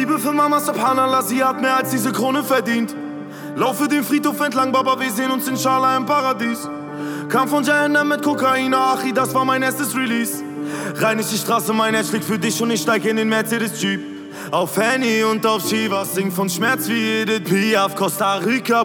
Liebe für Mama, subhanallah, sie hat mehr als diese Krone verdient. Laufe den Friedhof entlang, Baba, wir sehen uns inshallah im Paradies. Kam von Jahannam mit Kokain, Achi, das war mein erstes Release. Rein ist die Straße, mein Herz schlägt für dich und ich steig in den Mercedes-Jeep. Auf Henny und auf Chivas, sing von Schmerz wie Edith Piaf, Costa Rica.